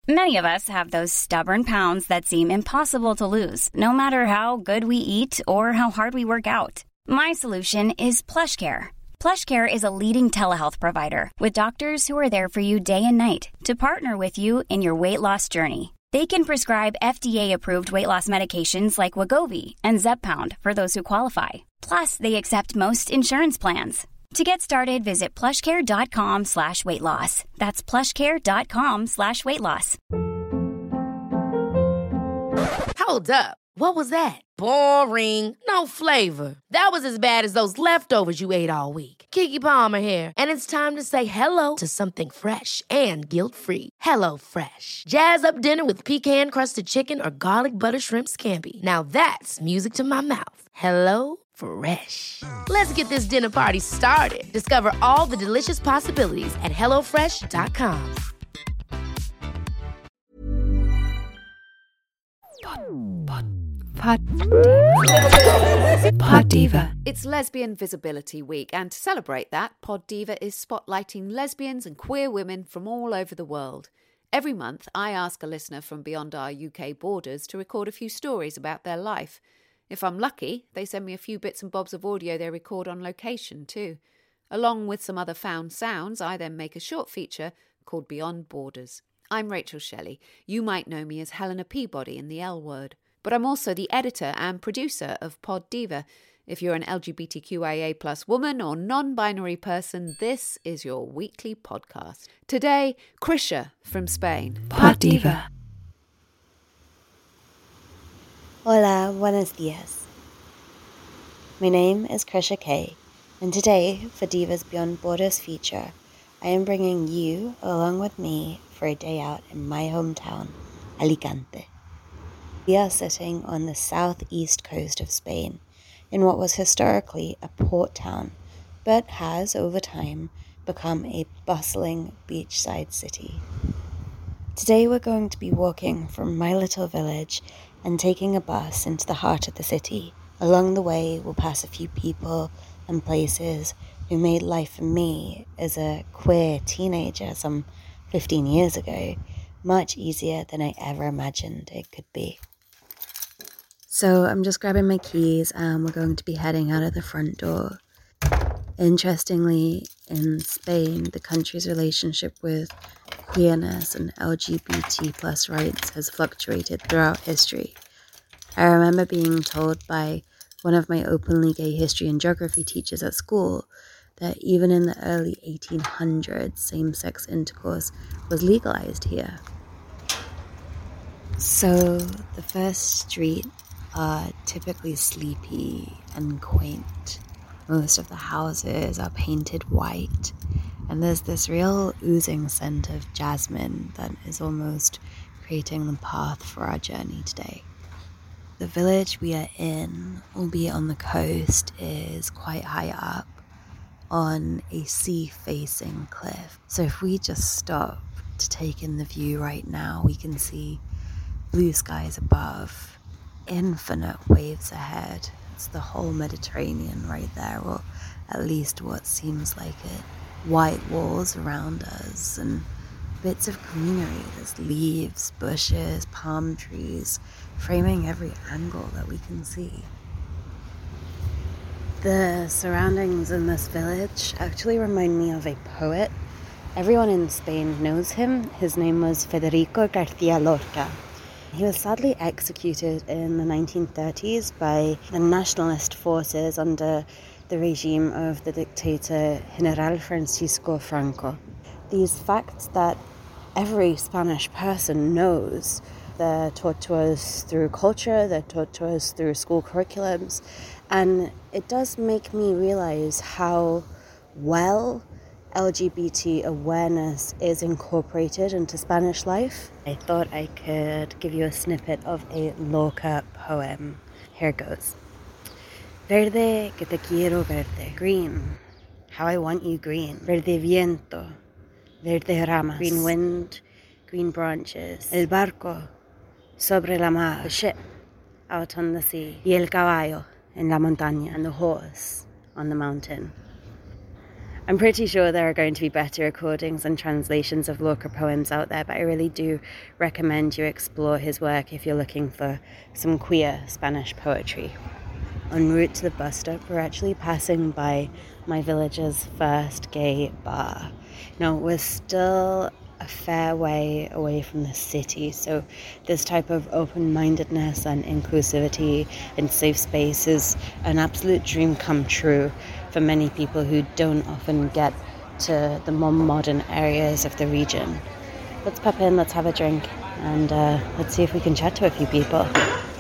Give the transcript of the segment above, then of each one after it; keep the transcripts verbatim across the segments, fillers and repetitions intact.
Many of us have those stubborn pounds that seem impossible to lose, no matter how good we eat or how hard we work out. My solution is PlushCare. PlushCare is a leading telehealth provider with doctors who are there for you day and night to partner with you in your weight loss journey. They can prescribe F D A-approved weight loss medications like Wegovy and Zepbound for those who qualify. Plus, they accept most insurance plans. To get started, visit plushcare.com slash weight loss. That's plushcare.com slash weight loss. Hold up. What was that? Boring. No flavor. That was as bad as those leftovers you ate all week. Keke Palmer here, and it's time to say hello to something fresh and guilt-free. Hello Fresh. Jazz up dinner with pecan-crusted chicken or garlic butter shrimp scampi. Now that's music to my mouth. Hello Fresh. Let's get this dinner party started. Discover all the delicious possibilities at hello fresh dot com. Pod, Pod Diva. It's Lesbian Visibility Week, and to celebrate that, Pod Diva is spotlighting lesbians and queer women from all over the world. Every month, I ask a listener from beyond our U K borders to record a few stories about their life. If I'm lucky, they send me a few bits and bobs of audio they record on location too. Along with some other found sounds, I then make a short feature called Beyond Borders. I'm Rachel Shelley. You might know me as Helena Peabody in The L Word. But I'm also the editor and producer of Pod Diva. If you're an L G B T Q I A plus woman or non-binary person, this is your weekly podcast. Today, Krisha from Spain. Pod Diva. Hola, buenos dias. My name is Krisha Kay, and today, for Diva's Beyond Borders feature, I am bringing you along with me for a day out in my hometown, Alicante. We are sitting on the southeast coast of Spain, in what was historically a port town, but has, over time, become a bustling beachside city. Today we're going to be walking from my little village and taking a bus into the heart of the city. Along the way, we'll pass a few people and places who made life for me as a queer teenager some fifteen years ago much easier than I ever imagined it could be. So I'm just grabbing my keys and we're going to be heading out of the front door. Interestingly, in Spain, the country's relationship with queerness and L G B T plus rights has fluctuated throughout history. I remember being told by one of my openly gay history and geography teachers at school that even in the early eighteen hundreds, same-sex intercourse was legalized here. So the first street are typically sleepy and quaint. Most of the houses are painted white, and there's this real oozing scent of jasmine that is almost creating the path for our journey today. The village we are in, albeit on the coast, is quite high up on a sea-facing cliff. So if we just stop to take in the view right now, we can see blue skies above, infinite waves ahead. It's the whole Mediterranean right there, or at least what seems like it. White walls around us and bits of greenery. There's leaves, bushes, palm trees, framing every angle that we can see. The surroundings in this village actually remind me of a poet. Everyone in Spain knows him. His name was Federico García Lorca. He was sadly executed in the nineteen thirties by the nationalist forces under the regime of the dictator General Francisco Franco. These facts that every Spanish person knows, they're taught to us through culture, they're taught to us through school curriculums, and it does make me realize how well L G B T awareness is incorporated into Spanish life. I thought I could give you a snippet of a Lorca poem. Here goes. Verde, que te quiero verde. Green, how I want you green. Verde viento, verde ramas. Green wind, green branches. El barco, sobre la mar. The ship, out on the sea. Y el caballo, en la montaña. And the horse, on the mountain. I'm pretty sure there are going to be better recordings and translations of Lorca poems out there, but I really do recommend you explore his work if you're looking for some queer Spanish poetry. En route to the bus stop, we're actually passing by my village's first gay bar. Now, we're still a fair way away from the city, so this type of open-mindedness and inclusivity in safe space is an absolute dream come true for many people who don't often get to the more modern areas of the region. Let's pop in, let's have a drink, and uh, let's see if we can chat to a few people.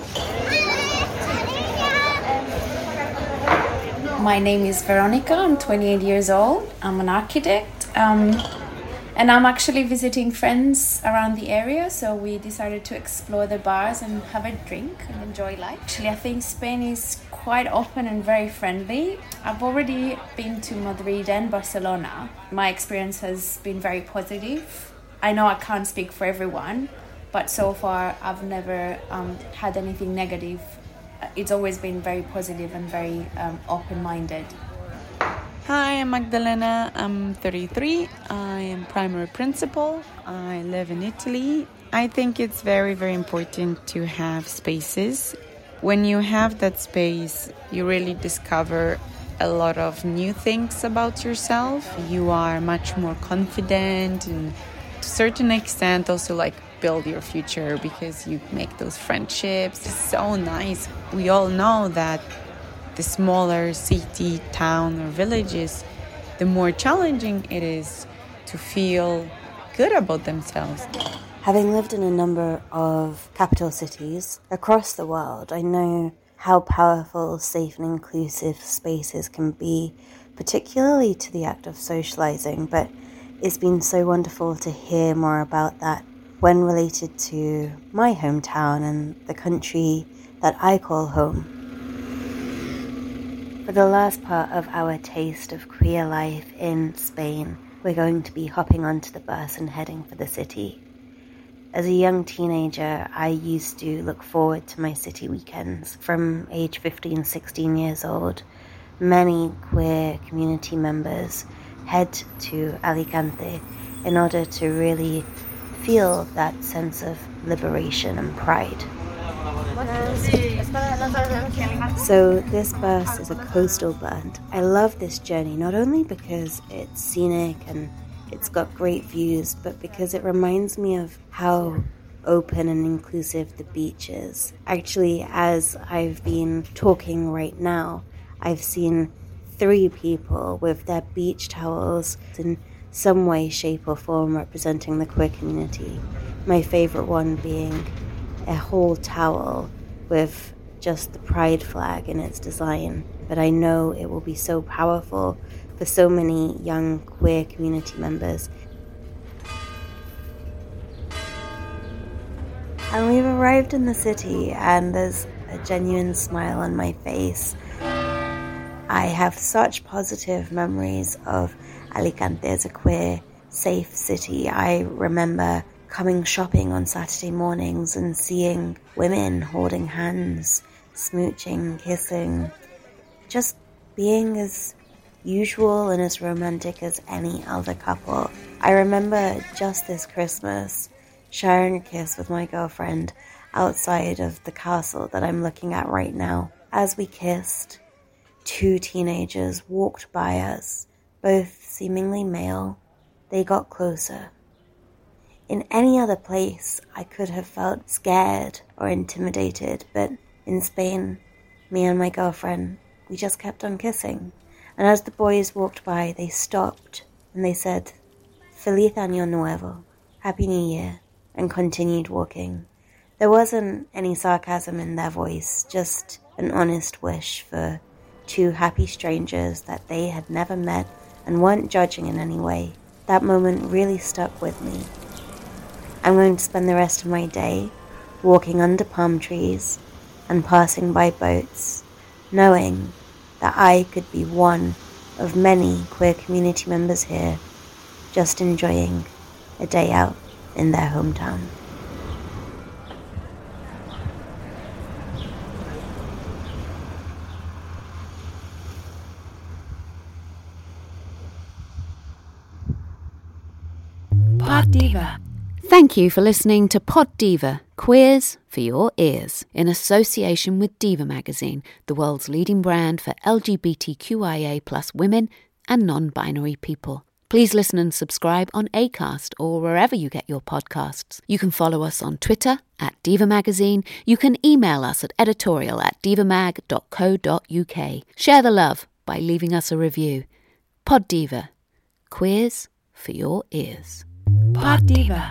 My name is Veronica, I'm twenty-eight years old, I'm an architect, um, and I'm actually visiting friends around the area, so we decided to explore the bars and have a drink and enjoy life. Actually, I think Spain is quite open and very friendly. I've already been to Madrid and Barcelona. My experience has been very positive. I know I can't speak for everyone, but so far I've never um, had anything negative. It's always been very positive and very um, open-minded. Hi, I'm Magdalena. I'm thirty-three. I am primary principal. I live in Italy. I think it's very, very important to have spaces. When you have that space, you really discover a lot of new things about yourself. You are much more confident and to a certain extent also like build your future because you make those friendships. It's so nice. We all know that the smaller city, town or villages, the more challenging it is to feel good about themselves. Having lived in a number of capital cities across the world, I know how powerful safe and inclusive spaces can be, particularly to the act of socializing, but it's been so wonderful to hear more about that when related to my hometown and the country that I call home. For the last part of our taste of queer life in Spain, we're going to be hopping onto the bus and heading for the city. As a young teenager, I used to look forward to my city weekends. From age fifteen, sixteen years old, many queer community members head to Alicante in order to really feel that sense of liberation and pride. So this bus is a coastal band. I love this journey, not only because it's scenic and it's got great views, but because it reminds me of how open and inclusive the beach is. Actually, as I've been talking right now, I've seen three people with their beach towels in some way, shape or form representing the queer community. My favorite one being a whole towel with just the pride flag in its design. But I know it will be so powerful for so many young queer community members. And we've arrived in the city and there's a genuine smile on my face. I have such positive memories of Alicante as a queer, safe city. I remember coming shopping on Saturday mornings and seeing women holding hands, smooching, kissing, just being as usual and as romantic as any other couple. I remember just this Christmas sharing a kiss with my girlfriend outside of the castle that I'm looking at right now. As we kissed, two teenagers walked by us, both seemingly male. They got closer. In any other place, I could have felt scared or intimidated, but in Spain, me and my girlfriend, we just kept on kissing. And as the boys walked by, they stopped and they said, "Feliz Año Nuevo," Happy New Year, and continued walking. There wasn't any sarcasm in their voice, just an honest wish for two happy strangers that they had never met and weren't judging in any way. That moment really stuck with me. I'm going to spend the rest of my day walking under palm trees and passing by boats, knowing that I could be one of many queer community members here, just enjoying a day out in their hometown. Thank you for listening to Pod Diva, Queers for Your Ears, in association with Diva Magazine, the world's leading brand for L G B T Q I A plus women and non-binary people. Please listen and subscribe on Acast or wherever you get your podcasts. You can follow us on Twitter at Diva Magazine. You can email us at editorial at divamag dot co dot uk. Share the love by leaving us a review. Pod Diva, Queers for Your Ears. Pod Diva.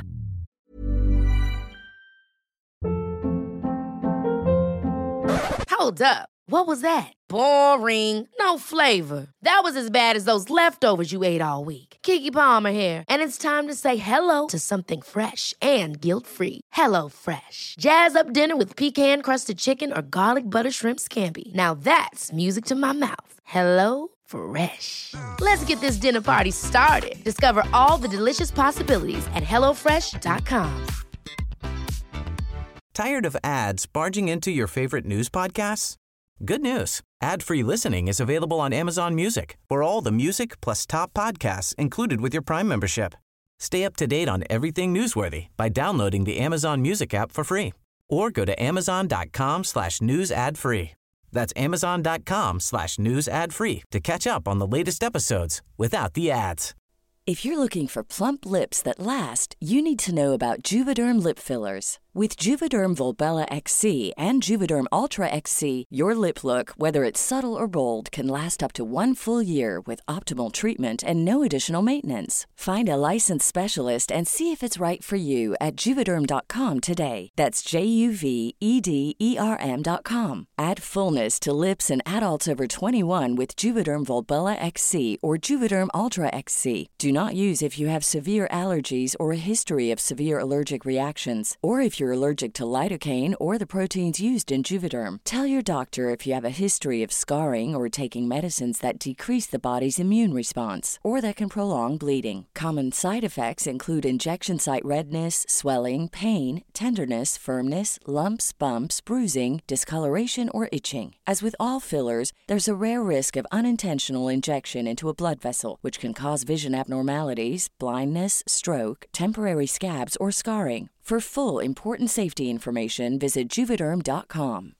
Hold up. What was that? Boring. No flavor. That was as bad as those leftovers you ate all week. Keke Palmer here, and it's time to say hello to something fresh and guilt-free. Hello Fresh. Jazz up dinner with pecan-crusted chicken or garlic butter shrimp scampi. Now that's music to my mouth. Hello Fresh. Let's get this dinner party started. Discover all the delicious possibilities at hello fresh dot com. Tired of ads barging into your favorite news podcasts? Good news. Ad-free listening is available on Amazon Music for all the music plus top podcasts included with your Prime membership. Stay up to date on everything newsworthy by downloading the Amazon Music app for free or go to amazon.com slash news ad free. That's amazon.com slash news ad free to catch up on the latest episodes without the ads. If you're looking for plump lips that last, you need to know about Juvederm lip fillers. With Juvederm Volbella X C and Juvederm Ultra X C, your lip look, whether it's subtle or bold, can last up to one full year with optimal treatment and no additional maintenance. Find a licensed specialist and see if it's right for you at juvederm dot com today. That's J U V E D E R M dot com. Add fullness to lips in adults over twenty-one with Juvederm Volbella X C or Juvederm Ultra X C. Do not use if you have severe allergies or a history of severe allergic reactions, or if you're allergic to lidocaine or the proteins used in Juvederm. Tell your doctor if you have a history of scarring or taking medicines that decrease the body's immune response or that can prolong bleeding. Common side effects include injection site redness, swelling, pain, tenderness, firmness, lumps, bumps, bruising, discoloration, or itching. As with all fillers, there's a rare risk of unintentional injection into a blood vessel, which can cause vision abnormalities, blindness, stroke, temporary scabs, or scarring. For full, important safety information, visit juvederm dot com.